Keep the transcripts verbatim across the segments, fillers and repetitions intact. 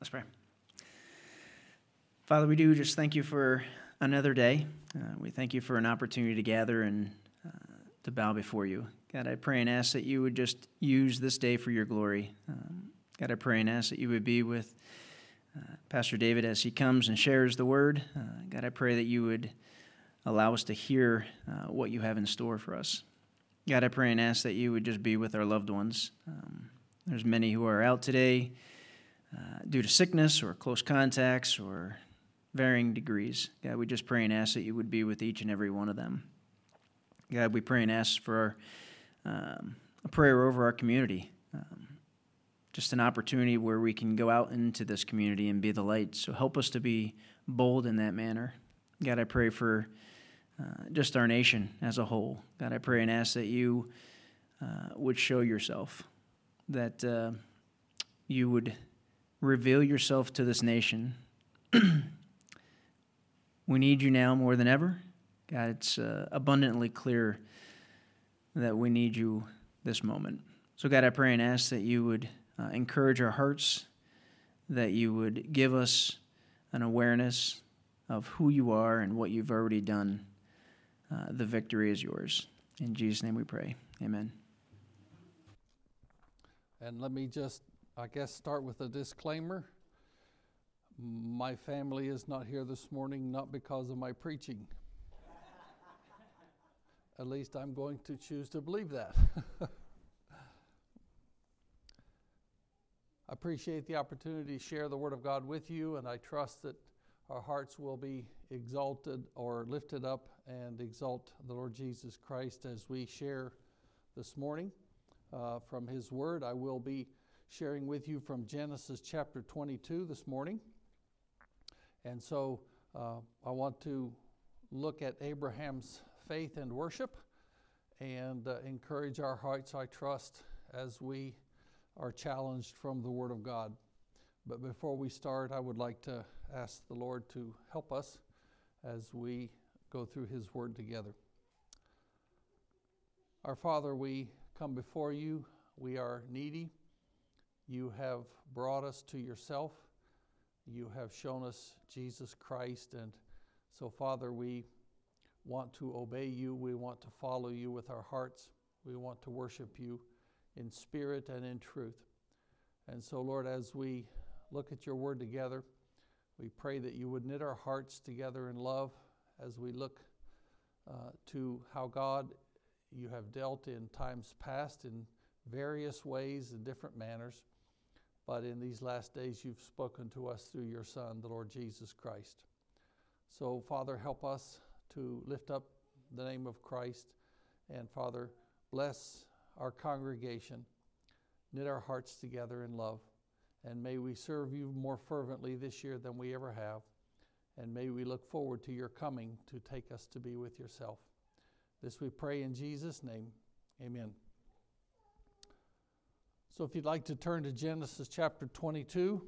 Let's pray. Father, we do just thank you for another day. Uh, we thank you for an opportunity to gather and uh, to bow before you. God, I pray and ask that you would just use this day for your glory. Um, God, I pray and ask that you would be with uh, Pastor David as he comes and shares the word. Uh, God, I pray that you would allow us to hear uh, what you have in store for us. God, I pray and ask that you would just be with our loved ones. Um, there's many who are out today uh, due to sickness or close contacts or varying degrees. God, we just pray and ask that you would be with each and every one of them. God, we pray and ask for um, a prayer over our community, um, just an opportunity where we can go out into this community and be the light. So help us to be bold in that manner. God, I pray for uh, just our nation as a whole. God, I pray and ask that you uh, would show yourself, that uh, you would reveal yourself to this nation. We need you now more than ever. God, it's uh, abundantly clear that we need you this moment. So God, I pray and ask that you would uh, encourage our hearts, that you would give us an awareness of who you are and what you've already done. Uh, the victory is yours. In Jesus' name we pray. Amen. And let me just, I guess, start with a disclaimer. My family is not here this morning, not because of my preaching. At least I'm going to choose to believe that. I appreciate the opportunity to share the Word of God with you, and I trust that our hearts will be exalted or lifted up and exalt the Lord Jesus Christ as we share this morning uh, from His Word. I will be sharing with you from Genesis chapter twenty-two this morning. And so uh, I want to look at Abraham's faith and worship and uh, encourage our hearts, I trust, as we are challenged from the Word of God. But before we start, I would like to ask the Lord to help us as we go through His Word together. Our Father, we come before you. We are needy. You have brought us to yourself. You have shown us Jesus Christ, and so, Father, we want to obey you. We want to follow you with our hearts. We want to worship you in spirit and in truth. And so, Lord, as we look at your word together, we pray that you would knit our hearts together in love as we look uh, to how, God, you have dealt in times past in various ways and different manners. But in these last days, you've spoken to us through your Son, the Lord Jesus Christ. So, Father, help us to lift up the name of Christ. And, Father, bless our congregation. Knit our hearts together in love. And may we serve you more fervently this year than we ever have. And may we look forward to your coming to take us to be with yourself. This we pray in Jesus' name. Amen. So if you'd like to turn to Genesis chapter twenty-two,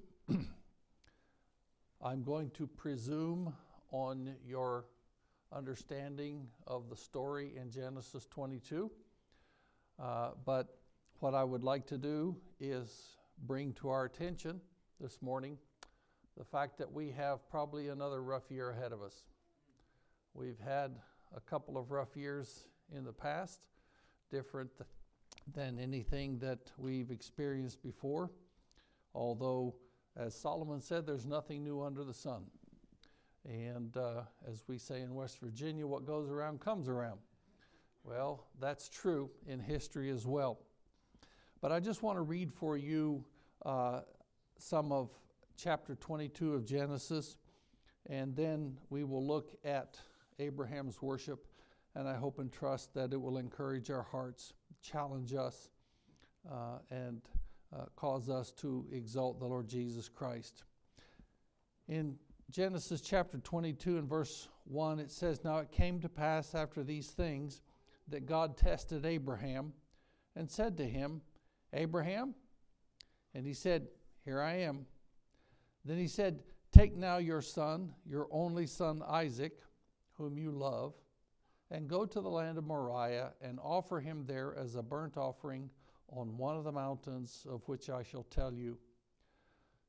I'm going to presume on your understanding of the story in Genesis twenty-two. Uh, but what I would like to do is bring to our attention this morning the fact that we have probably another rough year ahead of us. We've had a couple of rough years in the past, different th- than anything that we've experienced before. Although, as Solomon said, there's nothing new under the sun. And uh, as we say in West Virginia, what goes around comes around. Well, that's true in history as well. But I just want to read for you uh, some of chapter twenty-two of Genesis, and then we will look at Abraham's worship, and I hope and trust that it will encourage our hearts, challenge us, uh, and uh, cause us to exalt the Lord Jesus Christ. In Genesis chapter twenty-two and verse one, it says, "Now it came to pass after these things that God tested Abraham and said to him, 'Abraham?' And he said, 'Here I am.' Then he said, 'Take now your son, your only son Isaac, whom you love, and go to the land of Moriah and offer him there as a burnt offering on one of the mountains of which I shall tell you.'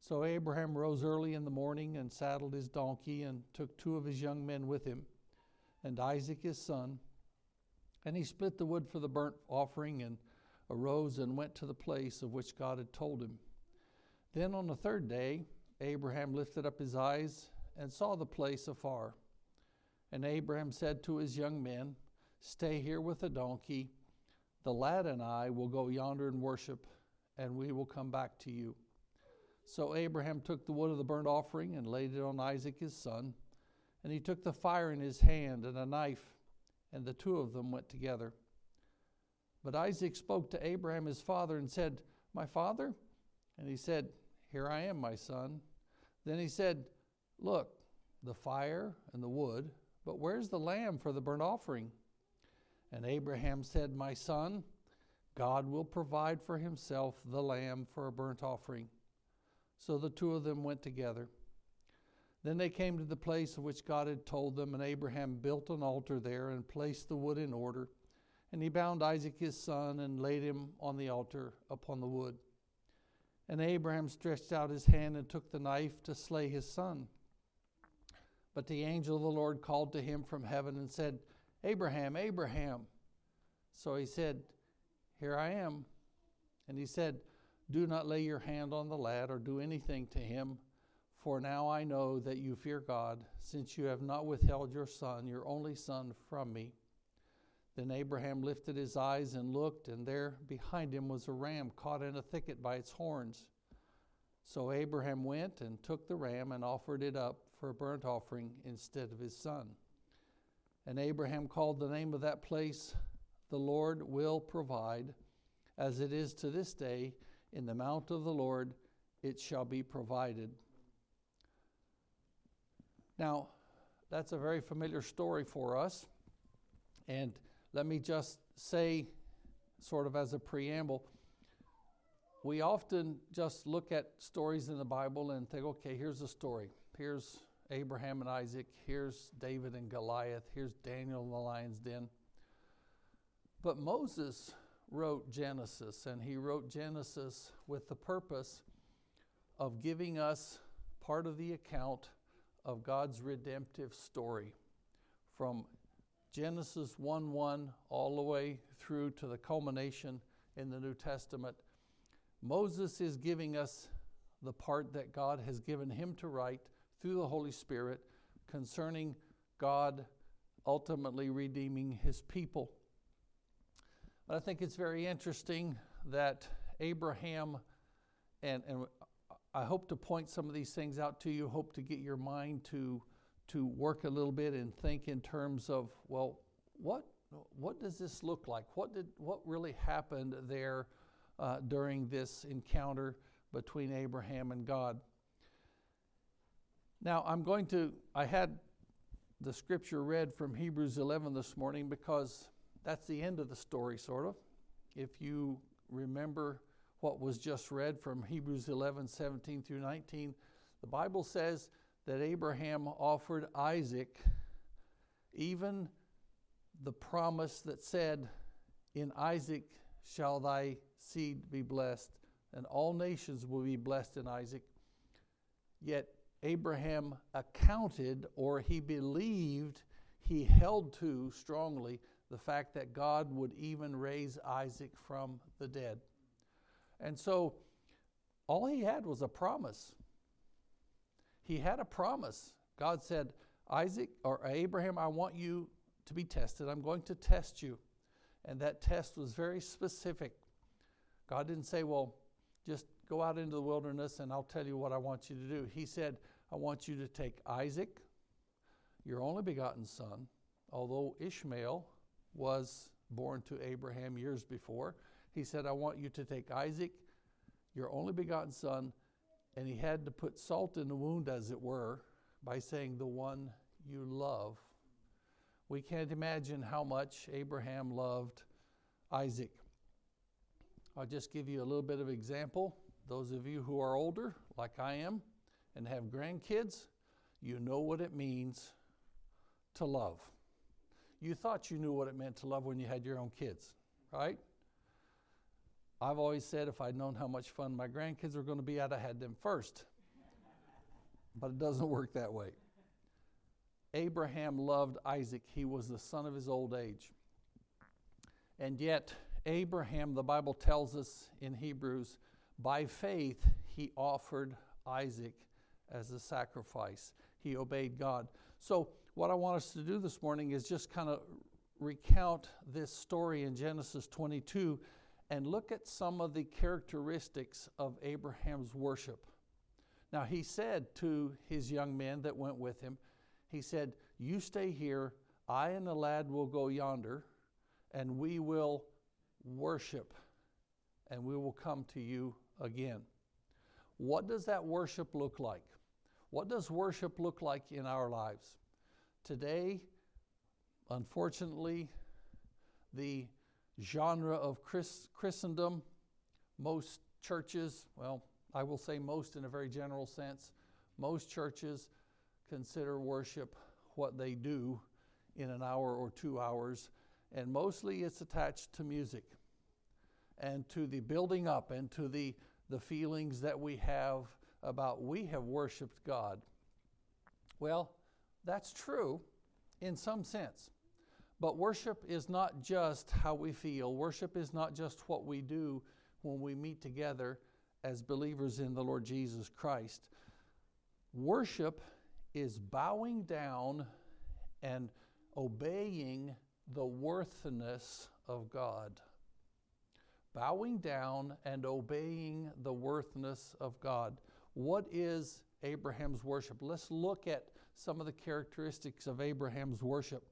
So Abraham rose early in the morning and saddled his donkey and took two of his young men with him, and Isaac his son. And he split the wood for the burnt offering and arose and went to the place of which God had told him. Then on the third day, Abraham lifted up his eyes and saw the place afar. And Abraham said to his young men, "Stay here with the donkey. The lad and I will go yonder and worship, and we will come back to you." So Abraham took the wood of the burnt offering and laid it on Isaac his son. And he took the fire in his hand and a knife, and the two of them went together. But Isaac spoke to Abraham his father and said, "My father?" And he said, "Here I am, my son." Then he said, "Look, the fire and the wood, but where's the lamb for the burnt offering?" And Abraham said, "My son, God will provide for himself the lamb for a burnt offering." So the two of them went together. Then they came to the place of which God had told them, and Abraham built an altar there and placed the wood in order. And he bound Isaac his son and laid him on the altar upon the wood. And Abraham stretched out his hand and took the knife to slay his son. But the angel of the Lord called to him from heaven and said, "Abraham, Abraham." So he said, "Here I am." And he said, "Do not lay your hand on the lad or do anything to him, for now I know that you fear God, since you have not withheld your son, your only son, from me." Then Abraham lifted his eyes and looked, and there behind him was a ram caught in a thicket by its horns. So Abraham went and took the ram and offered it up for a burnt offering instead of his son. And Abraham called the name of that place, "The Lord will provide," as it is to this day, "In the mount of the Lord it shall be provided." Now, that's a very familiar story for us. And let me just say, sort of as a preamble, we often just look at stories in the Bible and think, okay, here's a story. Here's Abraham and Isaac. Here's David and Goliath. Here's Daniel in the lion's den. But Moses wrote Genesis, and he wrote Genesis with the purpose of giving us part of the account of God's redemptive story from Genesis one one all the way through to the culmination in the New Testament. Moses is giving us the part that God has given him to write through the Holy Spirit concerning God ultimately redeeming his people. But I think it's very interesting that Abraham, and, and I hope to point some of these things out to you, hope to get your mind to to work a little bit and think in terms of, well, what what does this look like? What did what really happened there uh, during this encounter between Abraham and God? Now, I'm going to, I had the scripture read from Hebrews eleven this morning because that's the end of the story, sort of. If you remember what was just read from Hebrews eleven, seventeen through nineteen, the Bible says that Abraham offered Isaac even the promise that said, "In Isaac shall thy seed be blessed, and all nations will be blessed in Isaac." Yet Abraham accounted, or he believed, he held to strongly the fact that God would even raise Isaac from the dead. And so all he had was a promise. He had a promise. God said, "Isaac, or Abraham, I want you to be tested. I'm going to test you." And that test was very specific. God didn't say, well, just go out into the wilderness and I'll tell you what I want you to do. He said, "I want you to take Isaac, your only begotten son," although Ishmael was born to Abraham years before. He said, "I want you to take Isaac, your only begotten son," and he had to put salt in the wound, as it were, by saying, "the one you love." We can't imagine how much Abraham loved Isaac. I'll just give you a little bit of example. Those of you who are older, like I am, and have grandkids, you know what it means to love. You thought you knew what it meant to love when you had your own kids, right? I've always said if I'd known how much fun my grandkids were going to be, I'd have had them first. but it doesn't work that way. Abraham loved Isaac. He was the son of his old age. And yet, Abraham, the Bible tells us in Hebrews, by faith he offered Isaac as a sacrifice. He obeyed God. So what I want us to do this morning is just kind of recount this story in Genesis twenty-two and look at some of the characteristics of Abraham's worship. Now he said to his young men that went with him, he said, you stay here, I and the lad will go yonder, and we will worship, and we will come to you again. What does that worship look like? What does worship look like in our lives? Today, unfortunately, the genre of Christ- Christendom, most churches, well, I will say most in a very general sense, most churches consider worship what they do in an hour or two hours, and mostly it's attached to music and to the building up and to the, the feelings that we have about we have worshiped God. Well, that's true in some sense, but worship is not just how we feel. Worship is not just what we do when we meet together as believers in the Lord Jesus Christ. Worship is bowing down and obeying the worthiness of God. Bowing down and obeying the worthiness of God. What is Abraham's worship? Let's look at some of the characteristics of Abraham's worship.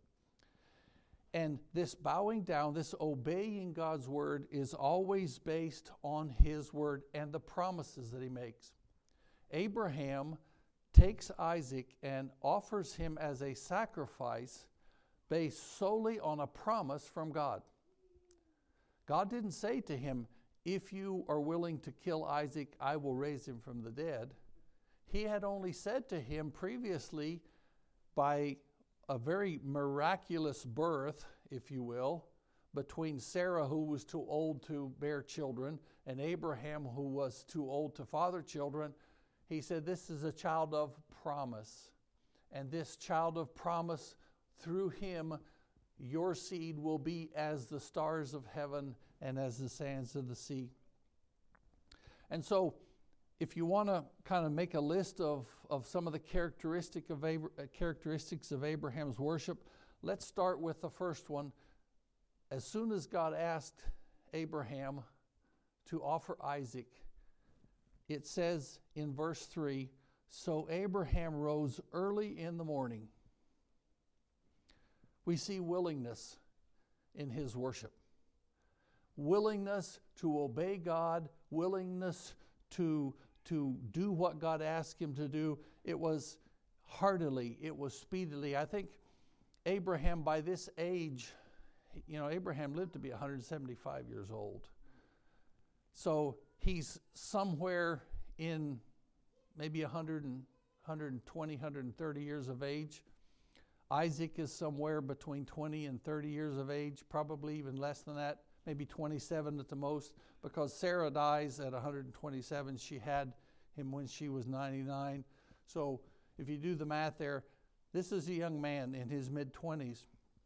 And this bowing down, this obeying God's word is always based on his word and the promises that he makes. Abraham takes Isaac and offers him as a sacrifice based solely on a promise from God. God didn't say to him, if you are willing to kill Isaac, I will raise him from the dead. He had only said to him previously, by a very miraculous birth, if you will, between Sarah, who was too old to bear children, and Abraham, who was too old to father children, he said, this is a child of promise. And this child of promise, through him, your seed will be as the stars of heaven and as the sands of the sea. And so, if you want to kind of make a list of, of some of the characteristic of Abra- characteristics of Abraham's worship, let's start with the first one. As soon as God asked Abraham to offer Isaac, it says in verse three, so Abraham rose early in the morning. We see willingness in his worship. Willingness to obey God, willingness to, to do what God asked him to do. It was heartily, it was speedily. I think Abraham, by this age, you know, Abraham lived to be one hundred seventy-five years old. So he's somewhere in maybe one hundred, one twenty, one thirty years of age. Isaac is somewhere between twenty and thirty years of age, probably even less than that, maybe twenty-seven at the most, because Sarah dies at one hundred twenty-seven. She had him when she was ninety-nine. So if you do the math there, this is a young man in his mid-twenties.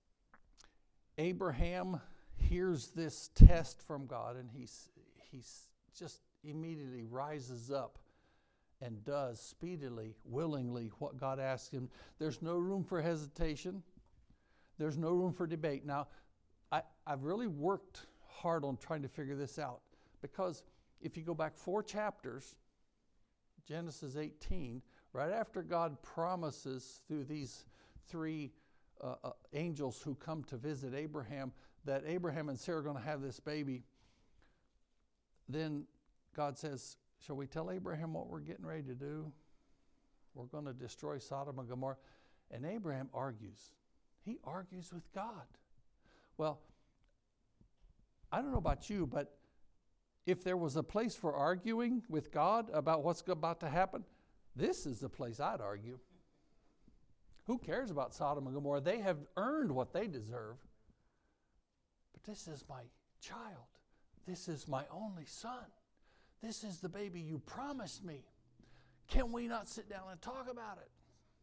Abraham hears this test from God, and he's, he's just immediately rises up and does speedily, willingly what God asks him. There's no room for hesitation. There's no room for debate. Now, I, I've really worked hard on trying to figure this out, because if you go back four chapters, Genesis eighteen, right after God promises through these three uh, uh, angels who come to visit Abraham that Abraham and Sarah are going to have this baby, then God says, shall we tell Abraham what we're getting ready to do? We're going to destroy Sodom and Gomorrah. And Abraham argues. He argues with God. Well, I don't know about you, but if there was a place for arguing with God about what's about to happen, this is the place I'd argue. Who cares about Sodom and Gomorrah? They have earned what they deserve. But this is my child. This is my only son. This is the baby you promised me. Can we not sit down and talk about it?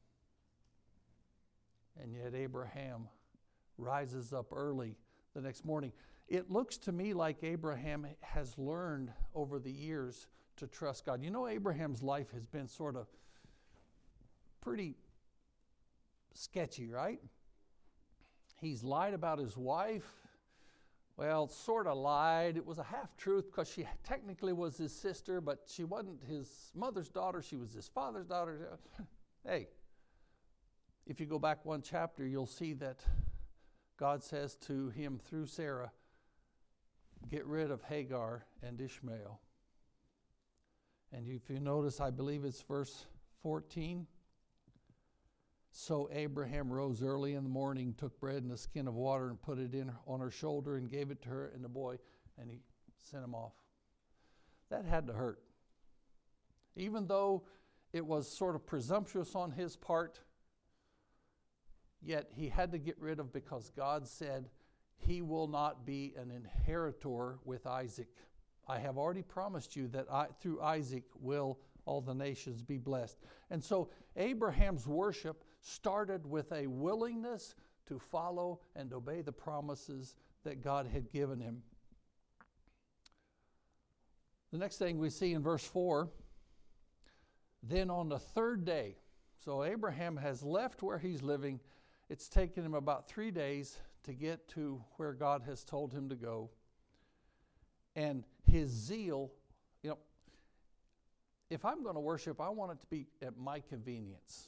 And yet Abraham rises up early the next morning. It looks to me like Abraham has learned over the years to trust God. You know, Abraham's life has been sort of pretty sketchy, right? He's lied about his wife. Well, sort of lied. It was a half-truth because she technically was his sister, but she wasn't his mother's daughter. She was his father's daughter. Hey, if you go back one chapter, you'll see that God says to him through Sarah, get rid of Hagar and Ishmael. And if you notice, I believe it's verse fourteen. So Abraham rose early in the morning, took bread and a skin of water and put it in on her shoulder and gave it to her and the boy, and he sent him off. That had to hurt. Even though it was sort of presumptuous on his part, yet he had to get rid of, because God said he will not be an inheritor with Isaac. I have already promised you that I, through Isaac will all the nations be blessed. And so Abraham's worship started with a willingness to follow and obey the promises that God had given him. The next thing we see in verse four, then on the third day, so Abraham has left where he's living. It's taken him about three days to get to where God has told him to go. And his zeal, you know, if I'm going to worship, I want it to be at my convenience.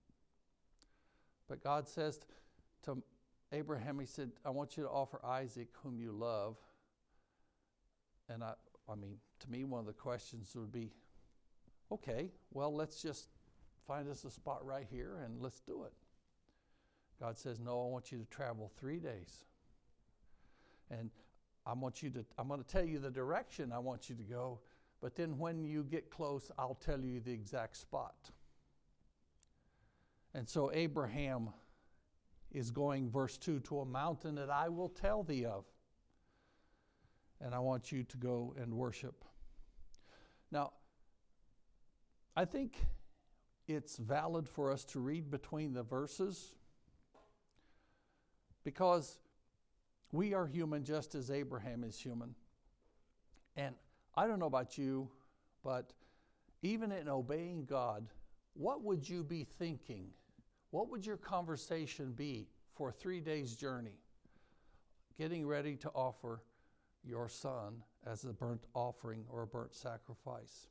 But God says to Abraham, he said, I want you to offer Isaac, whom you love. And I, I mean, to me, one of the questions would be, okay, well, let's just find us a spot right here and let's do it. God says, no, I want you to travel three days. And I want you to, I'm going to tell you the direction I want you to go, but then when you get close, I'll tell you the exact spot. And so Abraham is going, verse two, to a mountain that I will tell thee of. And I want you to go and worship. Now, I think it's valid for us to read between the verses, because we are human just as Abraham is human. And I don't know about you, but even in obeying God, what would you be thinking? What would your conversation be for a three days journey? Getting ready to offer your son as a burnt offering or a burnt sacrifice.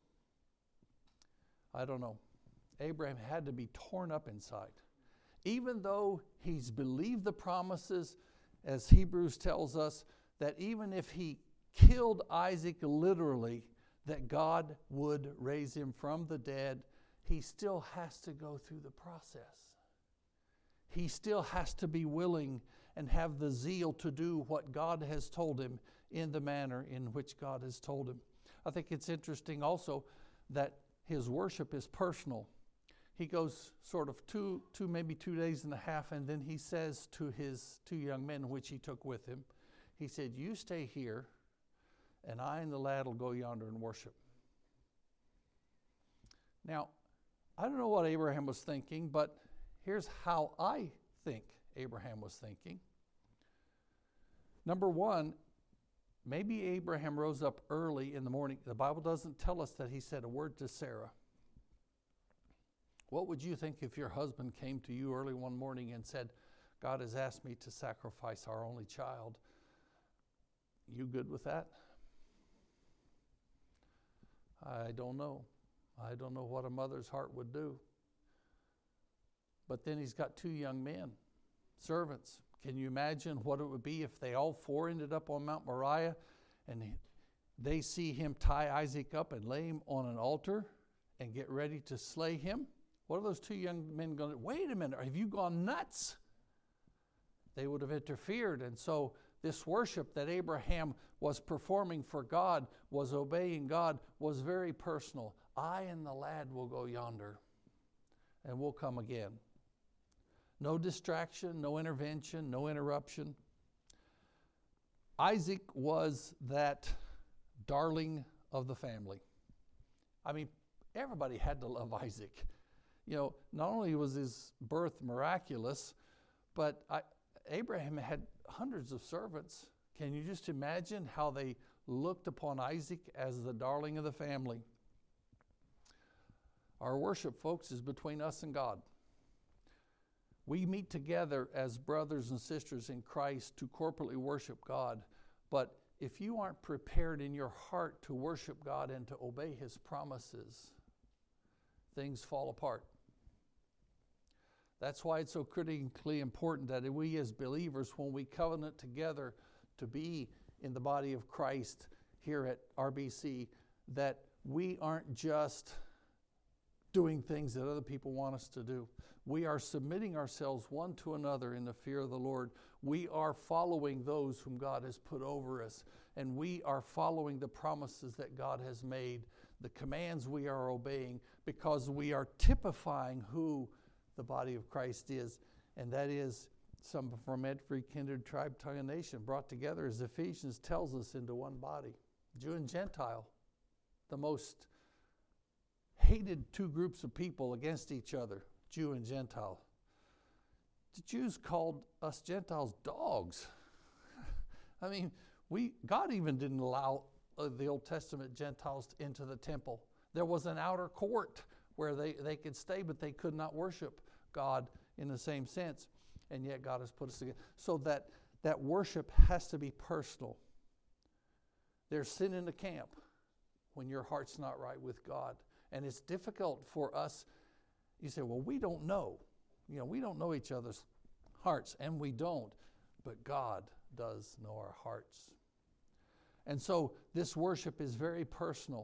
I don't know. Abraham had to be torn up inside. Even though he's believed the promises, as Hebrews tells us, that even if he killed Isaac literally, that God would raise him from the dead, he still has to go through the process. He still has to be willing and have the zeal to do what God has told him in the manner in which God has told him. I think it's interesting also that his worship is personal. He goes sort of two, two, maybe two days and a half, and then he says to his two young men, which he took with him, he said, you stay here, and I and the lad will go yonder and worship. Now, I don't know what Abraham was thinking, but here's how I think Abraham was thinking. Number one, maybe Abraham rose up early in the morning. The Bible doesn't tell us that he said a word to Sarah. What would you think if your husband came to you early one morning and said, God has asked me to sacrifice our only child? You good with that? I don't know. I don't know what a mother's heart would do. But then he's got two young men, servants. Can you imagine what it would be if they all four ended up on Mount Moriah and they see him tie Isaac up and lay him on an altar and get ready to slay him? What are those two young men going to do? Wait a minute, have you gone nuts? They would have interfered. And so this worship that Abraham was performing for God, was obeying God, was very personal. I and the lad will go yonder, and we'll come again. No distraction, no intervention, no interruption. Isaac was that darling of the family. I mean, everybody had to love Isaac. You know, not only was his birth miraculous, but I, Abraham had hundreds of servants. Can you just imagine how they looked upon Isaac as the darling of the family? Our worship, folks, is between us and God. We meet together as brothers and sisters in Christ to corporately worship God. But if you aren't prepared in your heart to worship God and to obey His promises, things fall apart. That's why it's so critically important that we as believers, when we covenant together to be in the body of Christ here at R B C, that we aren't just doing things that other people want us to do. We are submitting ourselves one to another in the fear of the Lord. We are following those whom God has put over us, and we are following the promises that God has made, the commands we are obeying, because we are typifying who the body of Christ is, and that is some from every kindred, tribe, tongue, and nation brought together, as Ephesians tells us, into one body. Jew and Gentile, the most hated two groups of people against each other, Jew and Gentile. The Jews called us Gentiles dogs. I mean, we God even didn't allow uh, the Old Testament Gentiles into the temple. There was an outer court where they, they could stay, but they could not worship God in the same sense. And yet God has put us together. So that, that worship has to be personal. There's sin in the camp when your heart's not right with God. And it's difficult for us. You say, well, we don't know. You know, we don't know each other's hearts, and we don't. But God does know our hearts. And so this worship is very personal.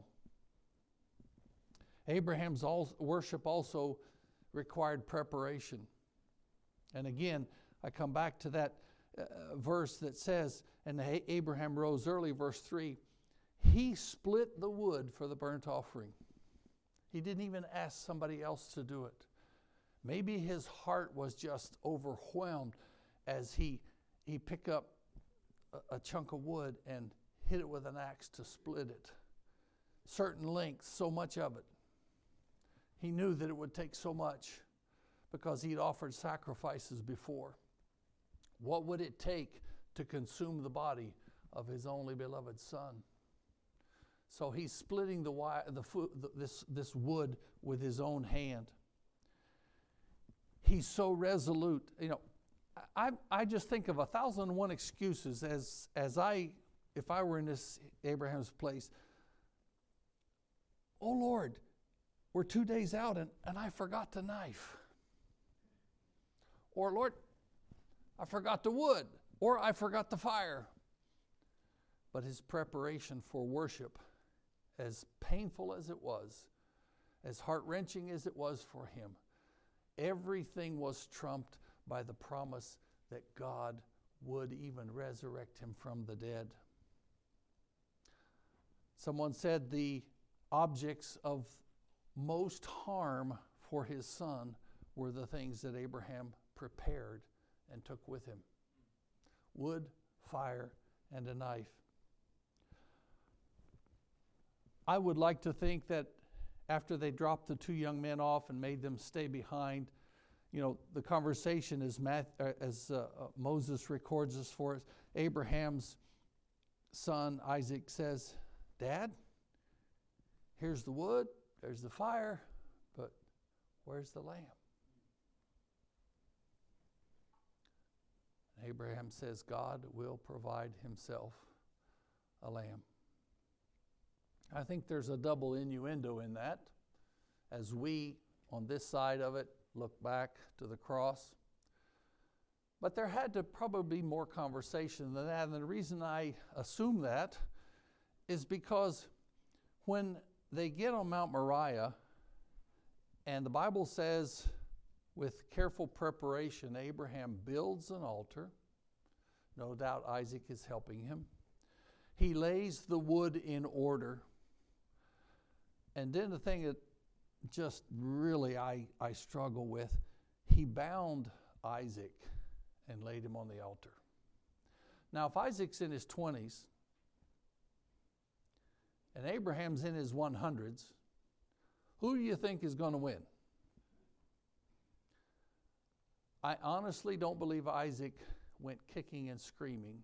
Abraham's al- worship also required preparation. And again, I come back to that uh, verse that says, and Abraham rose early, verse three, he split the wood for the burnt offering. He didn't even ask somebody else to do it. Maybe his heart was just overwhelmed as he, he picked up a, a chunk of wood and hit it with an axe to split it. Certain lengths, so much of it. He knew that it would take so much because he'd offered sacrifices before. What would it take to consume the body of his only beloved son? So he's splitting the, the, the this, this wood with his own hand. He's so resolute. You know, I, I just think of a thousand and one excuses as, as I, if I were in this Abraham's place. Oh Lord, we're two days out and, and I forgot the knife. Or Lord, I forgot the wood. Or I forgot the fire. But his preparation for worship, as painful as it was, as heart-wrenching as it was for him, everything was trumped by the promise that God would even resurrect him from the dead. Someone said the objects of most harm for his son were the things that Abraham prepared and took with him. Wood, fire, and a knife. I would like to think that after they dropped the two young men off and made them stay behind, you know, the conversation as, Math, uh, as uh, uh, Moses records this for us, Abraham's son Isaac says, Dad, here's the wood, there's the fire, but where's the lamb? And Abraham says, God will provide himself a lamb. I think there's a double innuendo in that as we, on this side of it, look back to the cross. But there had to probably be more conversation than that. And the reason I assume that is because when they get on Mount Moriah, and the Bible says, with careful preparation, Abraham builds an altar. No doubt Isaac is helping him. He lays the wood in order. And then the thing that just really I, I struggle with, he bound Isaac and laid him on the altar. Now, if Isaac's in his twenties and Abraham's in his one hundreds, Who do you think is going to win? I honestly don't believe Isaac went kicking and screaming.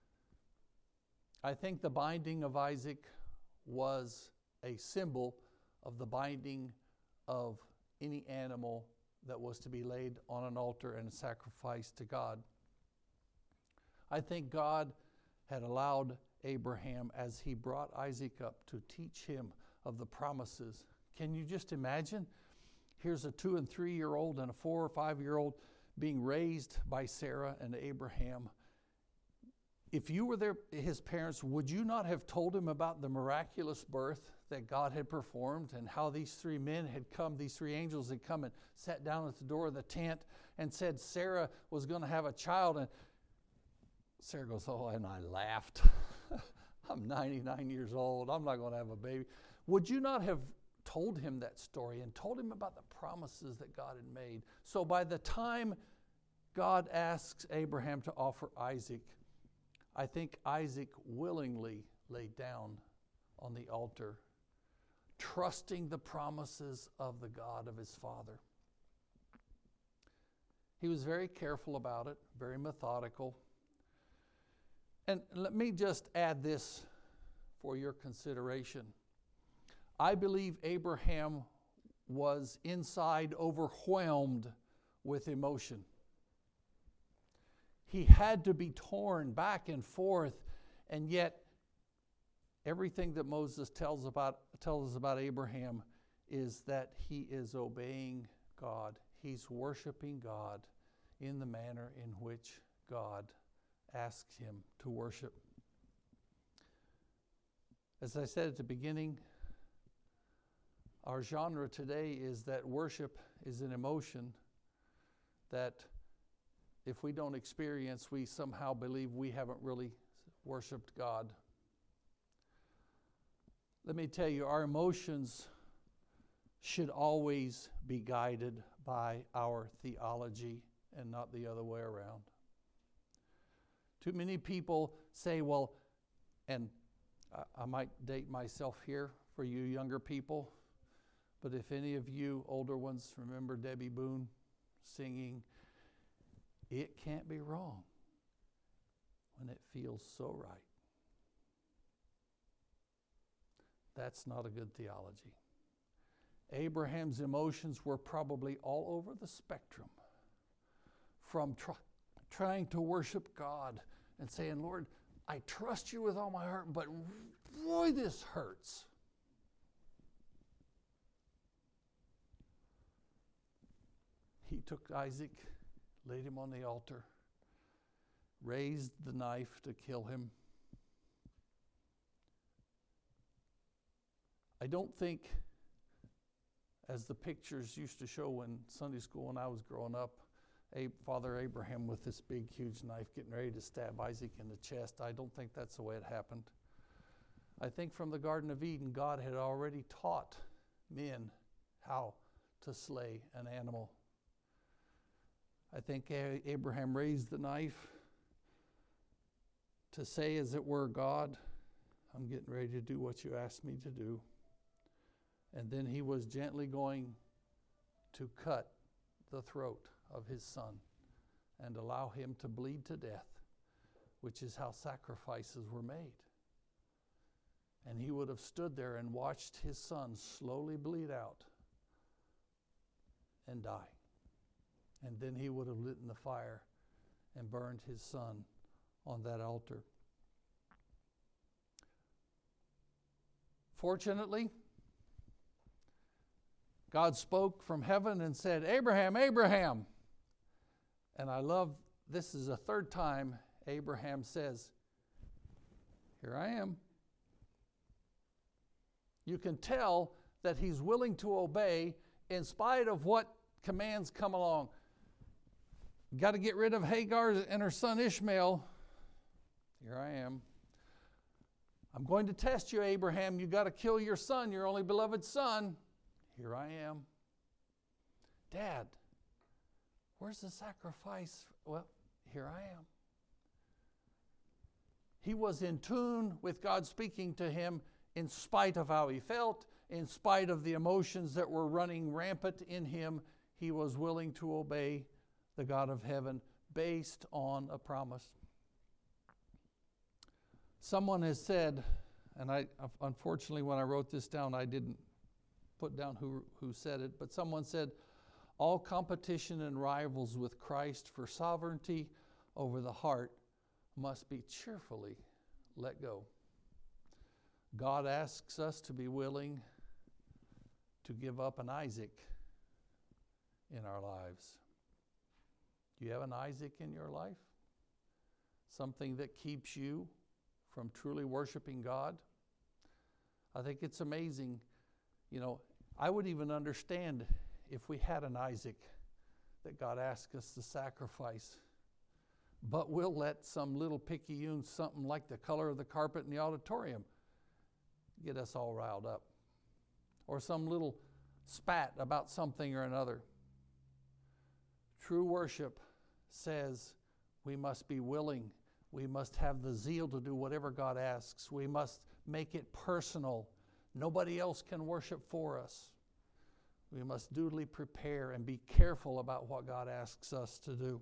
I think the binding of Isaac was a symbol of the binding of any animal that was to be laid on an altar and sacrificed to God. I think God had allowed Abraham, as he brought Isaac up, to teach him of the promises. Can you just imagine? Here's a two and three year old and a four or five year old being raised by Sarah and Abraham. If you were their, his parents, would you not have told him about the miraculous birth that God had performed and how these three men had come, these three angels had come and sat down at the door of the tent and said Sarah was going to have a child? And Sarah goes, oh, and I laughed. I'm ninety-nine years old. I'm not going to have a baby. Would you not have told him that story and told him about the promises that God had made? So by the time God asks Abraham to offer Isaac, I think Isaac willingly laid down on the altar, trusting the promises of the God of his father. He was very careful about it, very methodical. And let me just add this for your consideration. I believe Abraham was inside overwhelmed with emotion. He had to be torn back and forth, and yet everything that Moses tells about tells us about Abraham is that he is obeying God. He's worshiping God in the manner in which God asks him to worship. As I said at the beginning, our genre today is that worship is an emotion that if we don't experience, we somehow believe we haven't really worshiped God. Let me tell you, our emotions should always be guided by our theology and not the other way around. Too many people say, well, and I, I might date myself here for you younger people, but if any of you older ones remember Debbie Boone singing, "It can't be wrong when it feels so right." That's not a good theology. Abraham's emotions were probably all over the spectrum, from try, trying to worship God and saying, Lord, I trust you with all my heart, but boy, this hurts. He took Isaac, laid him on the altar, raised the knife to kill him. I don't think, as the pictures used to show in Sunday school when I was growing up, Father Abraham with this big, huge knife getting ready to stab Isaac in the chest. I don't think that's the way it happened. I think from the Garden of Eden, God had already taught men how to slay an animal. I think Abraham raised the knife to say, as it were, God, I'm getting ready to do what you asked me to do. And then he was gently going to cut the throat of his son and allow him to bleed to death, which is how sacrifices were made. And he would have stood there and watched his son slowly bleed out and die. And then he would have lit in the fire and burned his son on that altar. Fortunately, God spoke from heaven and said, Abraham, Abraham. And I love, this is the third time Abraham says, here I am. You can tell that he's willing to obey in spite of what commands come along. Got to get rid of Hagar and her son Ishmael. Here I am. I'm going to test you, Abraham. You got to kill your son, your only beloved son. Here I am. Dad, where's the sacrifice? Well, here I am. He was in tune with God speaking to him in spite of how he felt, in spite of the emotions that were running rampant in him, he was willing to obey the God of heaven based on a promise. Someone has said, and I unfortunately when I wrote this down I didn't put down who, who said it, but someone said, all competition and rivals with Christ for sovereignty over the heart must be cheerfully let go. God asks us to be willing to give up an Isaac in our lives. Do you have an Isaac in your life? Something that keeps you from truly worshiping God? I think it's amazing. You know, I would even understand if we had an Isaac that God asked us to sacrifice. But we'll let some little picayune, something like the color of the carpet in the auditorium, get us all riled up. Or some little spat about something or another. True worship says we must be willing. We must have the zeal to do whatever God asks. We must make it personal. Nobody else can worship for us. We must duly prepare and be careful about what God asks us to do.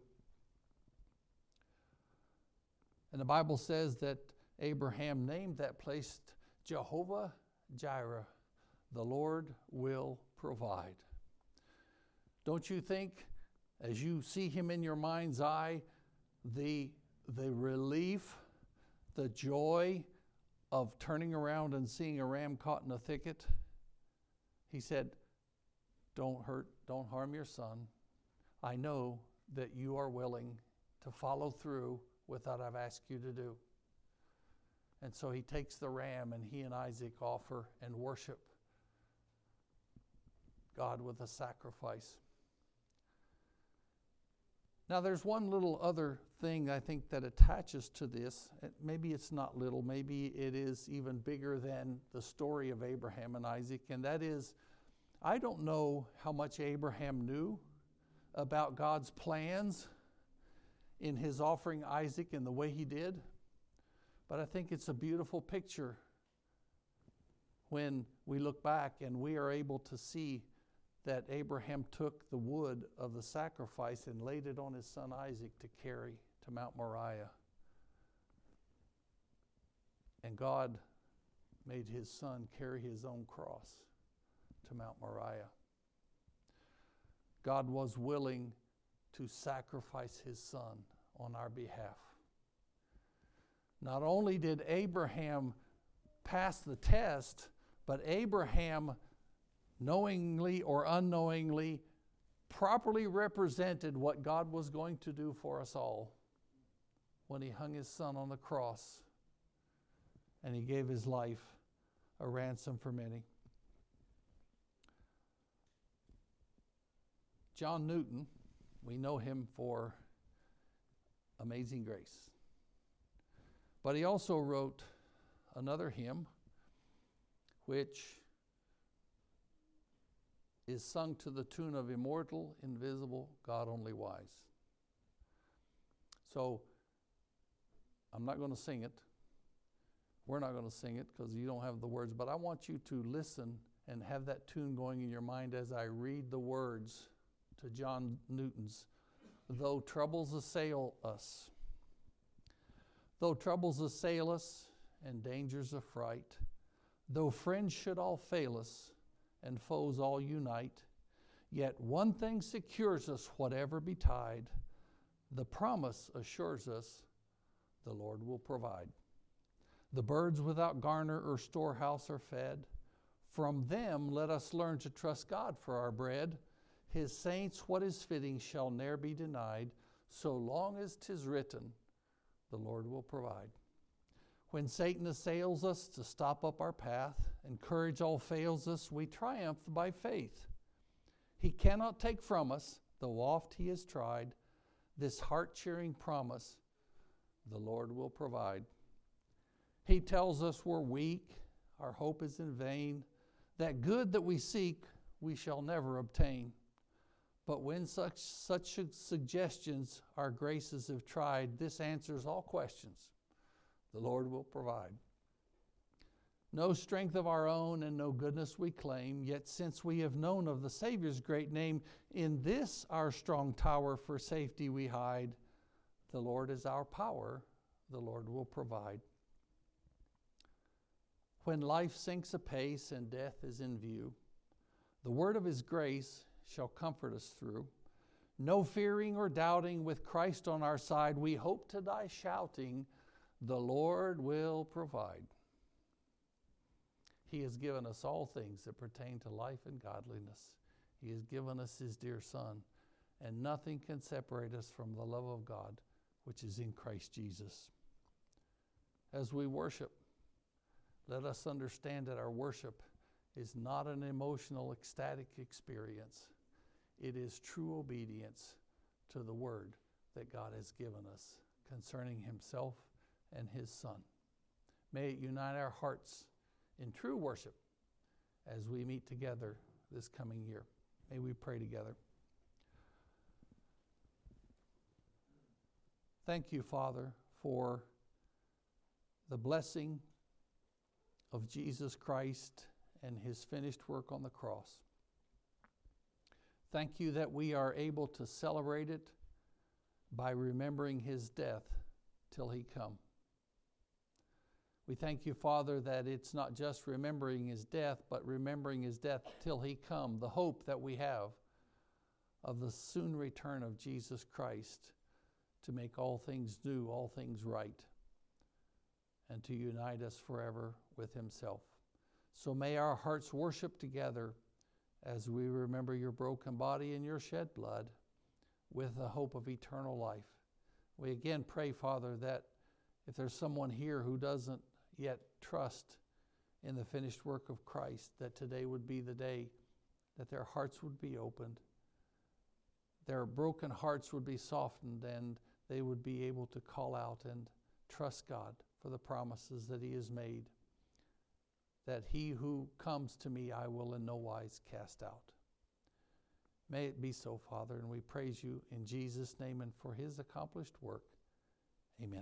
And the Bible says that Abraham named that place Jehovah Jireh. The Lord will provide. Don't you think, as you see him in your mind's eye, the, the relief, the joy of turning around and seeing a ram caught in a thicket? He said, don't hurt, don't harm your son. I know that you are willing to follow through with what I've asked you to do. And so he takes the ram and he and Isaac offer and worship God with a sacrifice. Now there's one little other thing I think that attaches to this. Maybe it's not little, maybe it is even bigger than the story of Abraham and Isaac, and that is, I don't know how much Abraham knew about God's plans in his offering Isaac in the way he did, but I think it's a beautiful picture when we look back and we are able to see that Abraham took the wood of the sacrifice and laid it on his son Isaac to carry to Mount Moriah. And God made his son carry his own cross to Mount Moriah. God was willing to sacrifice his son on our behalf. Not only did Abraham pass the test, but Abraham knowingly or unknowingly properly represented what God was going to do for us all when he hung his son on the cross and he gave his life a ransom for many. John Newton, we know him for Amazing Grace. But he also wrote another hymn which is sung to the tune of Immortal, Invisible, God Only Wise. So, I'm not going to sing it. We're not going to sing it because you don't have the words, but I want you to listen and have that tune going in your mind as I read the words to John Newton's Though Troubles Assail Us. Though troubles assail us and dangers affright, though friends should all fail us and foes all unite, yet one thing secures us whatever betide, the promise assures us the Lord will provide. The birds without garner or storehouse are fed. From them let us learn to trust God for our bread. His saints what is fitting shall ne'er be denied, so long as 'tis written, the Lord will provide. When Satan assails us to stop up our path, and courage all fails us, we triumph by faith. He cannot take from us, though oft he has tried, this heart-cheering promise, the Lord will provide. He tells us we're weak, our hope is in vain, that good that we seek we shall never obtain. But when such, such suggestions our graces have tried, this answers all questions. The Lord will provide. No strength of our own and no goodness we claim, yet since we have known of the Savior's great name, in this our strong tower for safety we hide. The Lord is our power, the Lord will provide. When life sinks apace and death is in view, the word of his grace shall comfort us through. No fearing or doubting, with Christ on our side, we hope to die shouting, the Lord will provide. He has given us all things that pertain to life and godliness. He has given us his dear Son, and nothing can separate us from the love of God, which is in Christ Jesus. As we worship, let us understand that our worship is not an emotional, ecstatic experience. It is true obedience to the word that God has given us concerning himself and his Son. May it unite our hearts in true worship as we meet together this coming year. May we pray together. Thank you, Father, for the blessing of Jesus Christ and his finished work on the cross. Thank you that we are able to celebrate it by remembering his death till he come. We thank you, Father, that it's not just remembering his death, but remembering his death till he come, the hope that we have of the soon return of Jesus Christ to make all things new, all things right, and to unite us forever with himself. So may our hearts worship together as we remember your broken body and your shed blood with the hope of eternal life. We again pray, Father, that if there's someone here who doesn't yet trust in the finished work of Christ, that today would be the day that their hearts would be opened, their broken hearts would be softened, and they would be able to call out and trust God for the promises that he has made, that he who comes to me I will in no wise cast out. May it be so, Father, and we praise you in Jesus' name and for his accomplished work. Amen.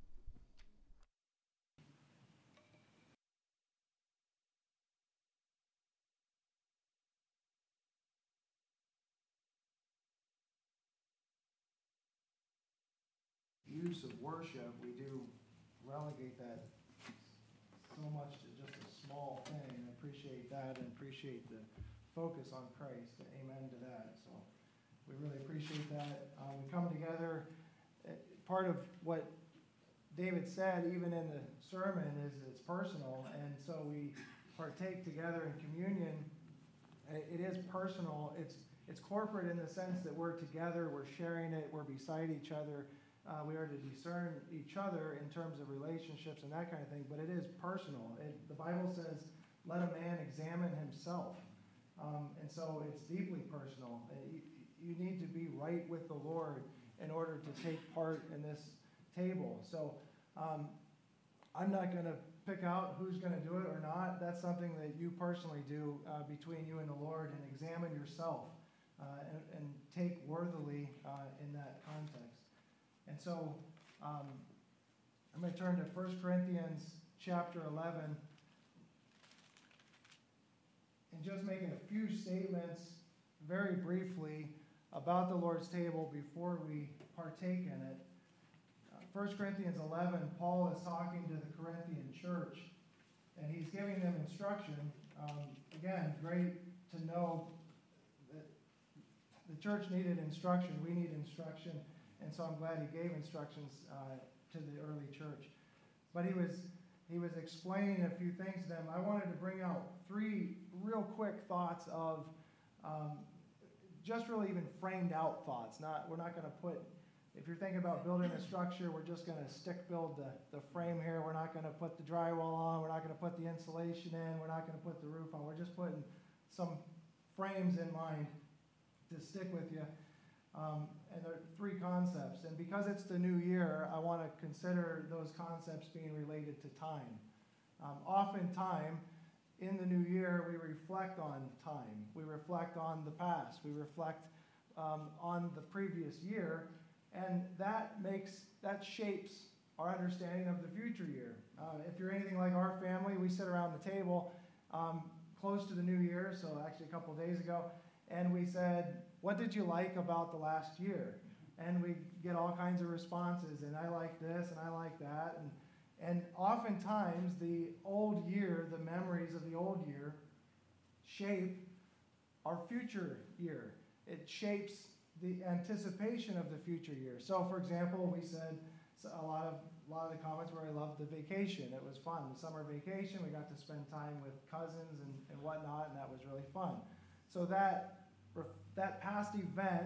Use of worship, we do relegate that so much to just a small thing. I appreciate that and appreciate the focus on Christ. Amen to that. So we really appreciate that. Um, we come together. Part of what David said, even in the sermon, is it's personal. And so we partake together in communion. It is personal. It's, it's corporate in the sense that we're together, we're sharing it, we're beside each other. Uh, we are to discern each other in terms of relationships and that kind of thing, but it is personal. It, the Bible says, let a man examine himself. Um, and so it's deeply personal. You, you need to be right with the Lord in order to take part in this table. So um, I'm not going to pick out who's going to do it or not. That's something that you personally do uh, between you and the Lord, and examine yourself uh, and, and take worthily uh, in that context. And so um, I'm going to turn to First Corinthians chapter eleven and just making a few statements very briefly about the Lord's table before we partake in it. Uh, First Corinthians eleven, Paul is talking to the Corinthian church, and he's giving them instruction. Um, again, great to know that the church needed instruction. We need instruction. And so I'm glad he gave instructions uh, to the early church. But he was he was explaining a few things to them. I wanted to bring out three real quick thoughts of um, just really even framed out thoughts. Not we're not going to put, if you're thinking about building a structure, we're just going to stick build the, the frame here. We're not going to put the drywall on. We're not going to put the insulation in. We're not going to put the roof on. We're just putting some frames in mind to stick with you. Um, and there are three concepts. And because it's the new year, I want to consider those concepts being related to time. Um, oftentimes, in the new year, we reflect on time. We reflect on the past. We reflect um, on the previous year. And that makes, that shapes our understanding of the future year. Uh, if you're anything like our family, we sit around the table um, close to the new year, so actually a couple days ago, and we said, what did you like about the last year? And we get all kinds of responses, and I like this, and I like that. And, and oftentimes, the old year, the memories of the old year, shape our future year. It shapes the anticipation of the future year. So, for example, we said a lot of a lot of the comments where I loved the vacation. It was fun. The summer vacation, we got to spend time with cousins and, and whatnot, and that was really fun. So that that past event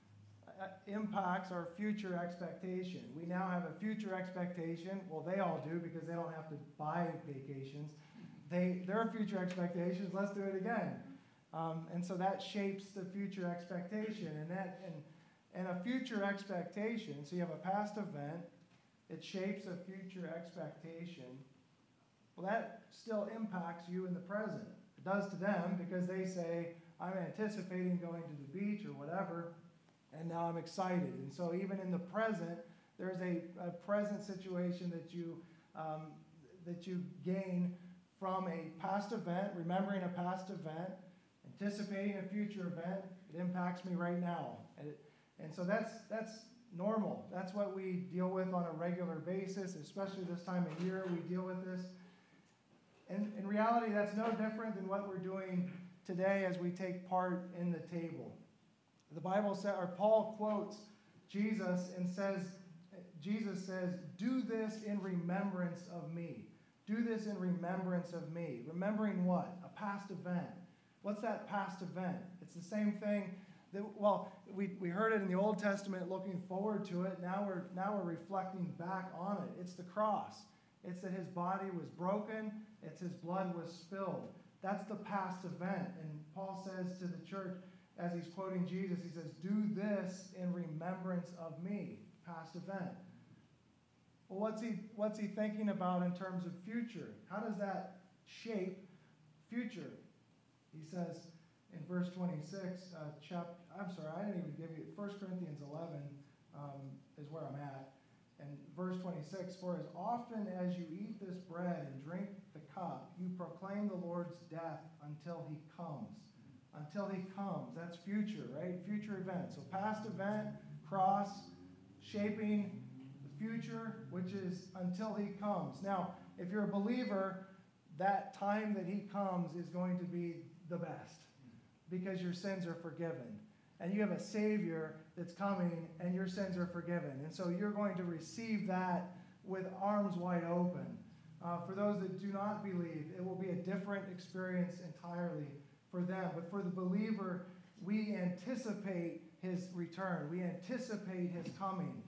impacts our future expectation. We now have a future expectation. Well, they all do because they don't have to buy vacations. They their future expectations. Let's do it again. Um, and so that shapes the future expectation, and that and and a future expectation. So you have a past event. It shapes a future expectation. Well, that still impacts you in the present. It does to them because they say, I'm anticipating going to the beach or whatever, and now I'm excited. And so even in the present, there's a, a present situation that you um, that you gain from a past event, remembering a past event, anticipating a future event. It impacts me right now. And, it, and so that's that's normal. That's what we deal with on a regular basis, especially this time of year. We deal with this. And in reality, that's no different than what we're doing today as we take part in the table. The Bible says, or Paul quotes Jesus and says, Jesus says, do this in remembrance of me. Do this in remembrance of me. Remembering what? A past event. What's that past event? It's the same thing that, well, we, we heard it in the Old Testament looking forward to it. Now we're, now we're reflecting back on it. It's the cross. It's that his body was broken. It's his blood was spilled. That's the past event. And Paul says to the church, as he's quoting Jesus, he says, do this in remembrance of me. Past event. Well, what's he, what's he thinking about in terms of future? How does that shape future? He says in verse twenty-six, uh, chap, I'm sorry, I didn't even give you, First Corinthians eleven um, is where I'm at. And verse twenty-six, for as often as you eat this bread and drink the cup, you proclaim the Lord's death until he comes. Until he comes. That's future, right? Future event. So past event, cross, shaping the future, which is until he comes. Now, if you're a believer, that time that he comes is going to be the best because your sins are forgiven. And you have a Savior that's coming and your sins are forgiven. And so you're going to receive that with arms wide open. Uh, for those that do not believe, it will be a different experience entirely for them. But for the believer, we anticipate his return. We anticipate his coming.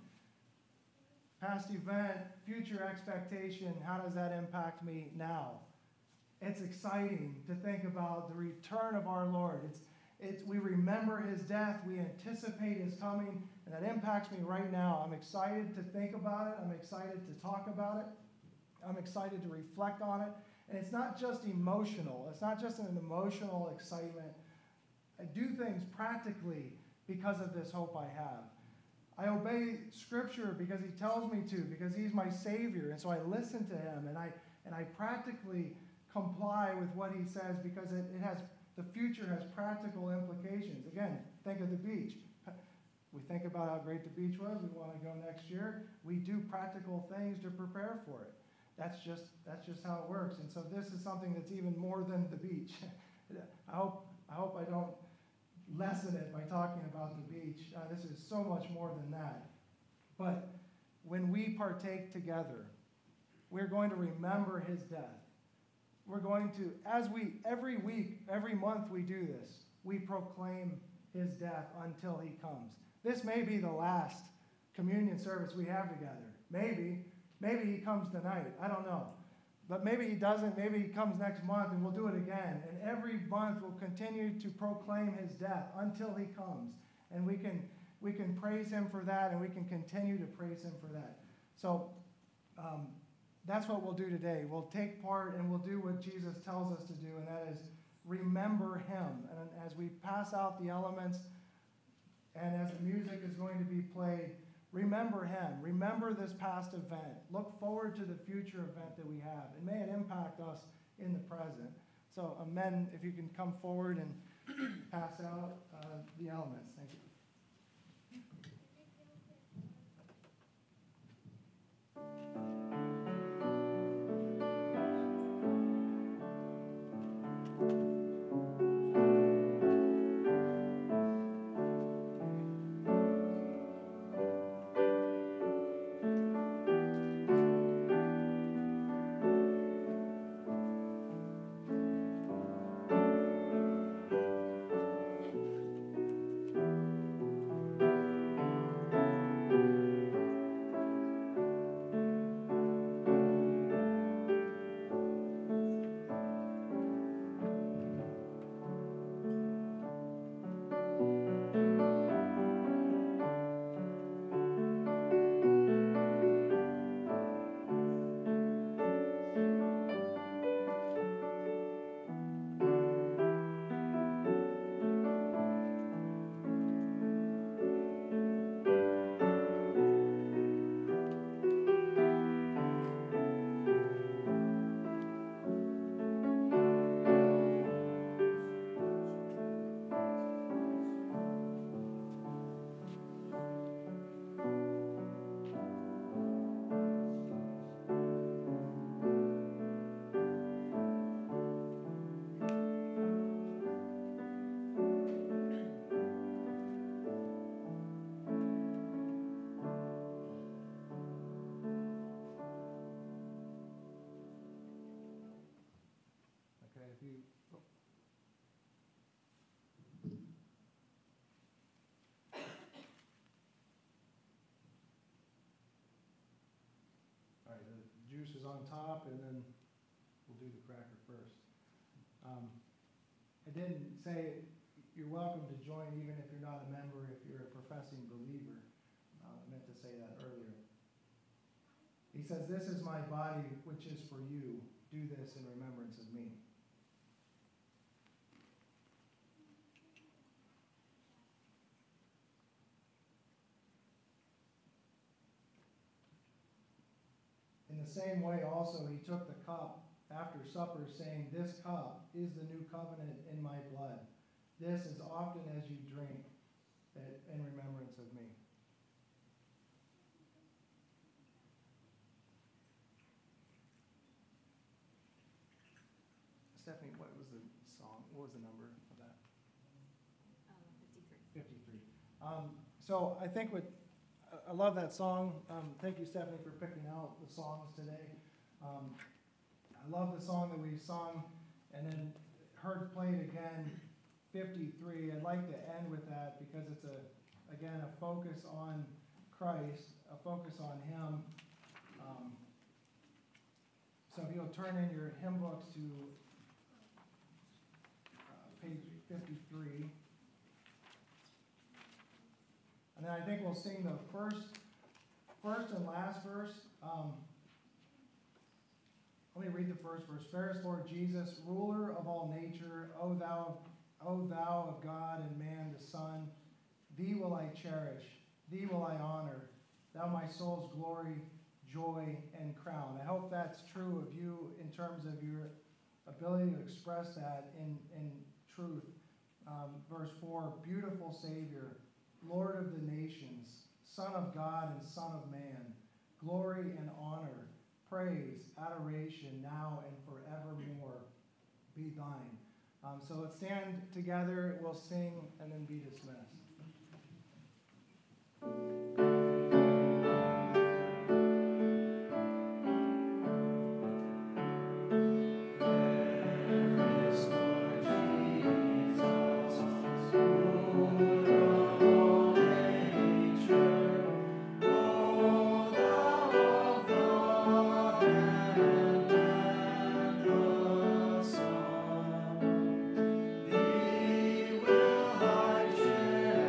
Past event, future expectation, how does that impact me now? It's exciting to think about the return of our Lord. It's, it's, we remember his death. We anticipate his coming, and that impacts me right now. I'm excited to think about it. I'm excited to talk about it. I'm excited to reflect on it. And it's not just emotional. It's not just an emotional excitement. I do things practically because of this hope I have. I obey Scripture because he tells me to, because he's my Savior. And so I listen to him, and I and I practically comply with what he says because it, it has the future has practical implications. Again, think of the beach. We think about how great the beach was. We want to go next year. We do practical things to prepare for it. That's just that's just how it works. And so this is something that's even more than the beach. I hope I hope I don't lessen it by talking about the beach. Uh, this is so much more than that. But when we partake together, we're going to remember his death. We're going to, as we, every week, every month we do this, we proclaim his death until he comes. This may be the last communion service we have together. Maybe. Maybe he comes tonight. I don't know. But maybe he doesn't. Maybe he comes next month and we'll do it again. And every month we'll continue to proclaim his death until he comes. And we can we can praise him for that, and we can continue to praise him for that. So um, that's what we'll do today. We'll take part and we'll do what Jesus tells us to do, and that is remember him. And as we pass out the elements and as the music is going to be played, Remember him. Remember this past event. Look forward to the future event that we have. And may it impact us in the present. So, uh, men, if you can come forward and pass out uh, the elements. Thank you. You, oh. All right, the juice is on top, and then we'll do the cracker first. Um, I didn't say you're welcome to join even if you're not a member, if you're a professing believer. Uh, I meant to say that earlier. He says, "This is my body, which is for you. Do this in remembrance of me." In the same way also he took the cup after supper, saying, "This cup is the new covenant in my blood. This as often as you drink it in remembrance of me." Stephanie, what was the song? What was the number of that? Uh, fifty-three. fifty-three. Um, so I think what I love that song. Um, thank you, Stephanie, for picking out the songs today. Um, I love the song that we sung and then heard played again, fifty-three. I'd like to end with that because it's, a again, a focus on Christ, a focus on him. Um, so if you'll turn in your hymn books to uh, page fifty-three. And then I think we'll sing the first, first and last verse. Um, let me read the first verse. "Fairest Lord Jesus, ruler of all nature, O thou, O thou of God and man the Son, thee will I cherish, thee will I honor, thou my soul's glory, joy, and crown." I hope that's true of you in terms of your ability to express that in, in truth. Um, verse four, "Beautiful Savior, Lord of the nations, Son of God and Son of man, glory and honor, praise, adoration, now and forevermore be thine." Um, so let's stand together, we'll sing, and then be dismissed. Thee will I cherish.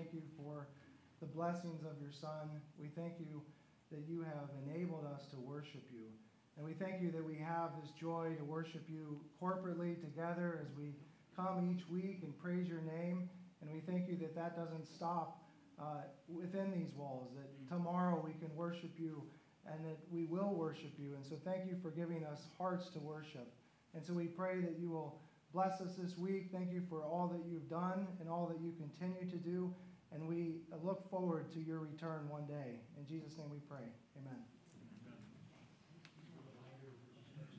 thank you for the blessings of your Son. We thank you that you have enabled us to worship you. And we thank you that we have this joy to worship you corporately together as we come each week and praise your name. And we thank you that that doesn't stop uh, within these walls, that tomorrow we can worship you and that we will worship you. And so thank you for giving us hearts to worship. And so we pray that you will bless us this week. Thank you for all that you've done and all that you continue to do. And we look forward to your return one day. In Jesus' name we pray. Amen.